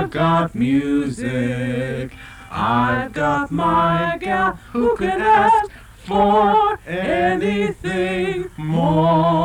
I've got music. I've got my gal who can ask for anything more.